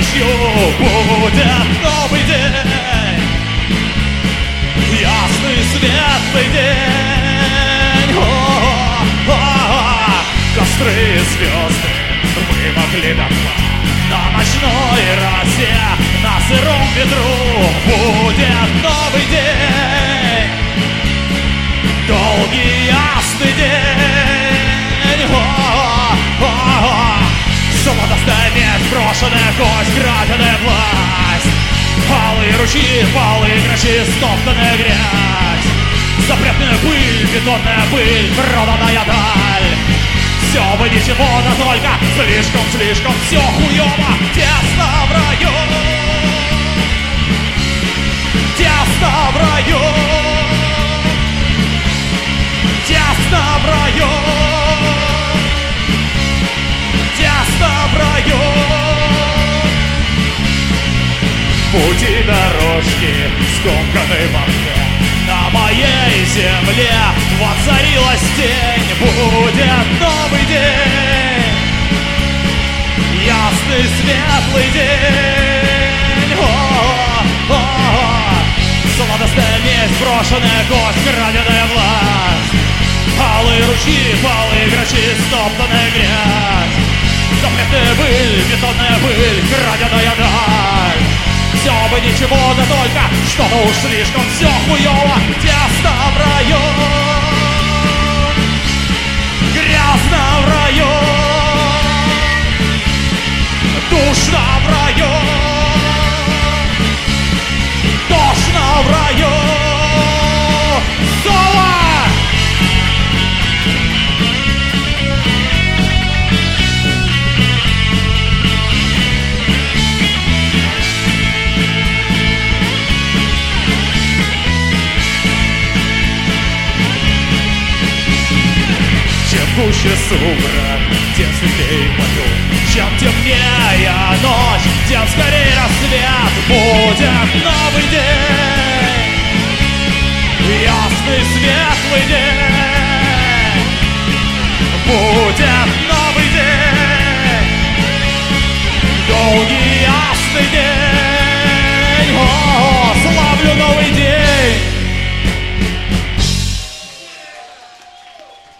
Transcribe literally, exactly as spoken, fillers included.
ночью будет новый день, ясный светлый день. О-о-о-о. Костры и звезды вымокли дотла на ночной росе, на сыром ветру будет новый день, долгий ясный день. О-о-о-о. Золотостая медь, брошенная кость, краденая власть, алые ручьи, палые грачи, стоптанная грязь, запретная пыль, бетонная пыль, проданная даль. Все бы ничего, да только слишком-слишком все хуёво. Тесно в раю, тесно в раю, тесно в раю, тесно в раю. Пути дорожки скомканы в огне, на моей земле воцарилась тень. Будет новый день, ясный светлый день. О-о-о-о. Золотостая медь, брошенная кость, краденая власть, алые ручьи, палые грачи, стоптанная грязь, запретная пыль, бетонная пыль, краденая даль. Все бы ничего, да только что-то уж слишком все хуёво. Тесно в раю, грязно в раю, душно в раю, тошно в раю. Соло! Гуще сумрак, тем светлей подъем. Чем темнее ночь, тем скорее рассвет. Будет новый день, ясный светлый день.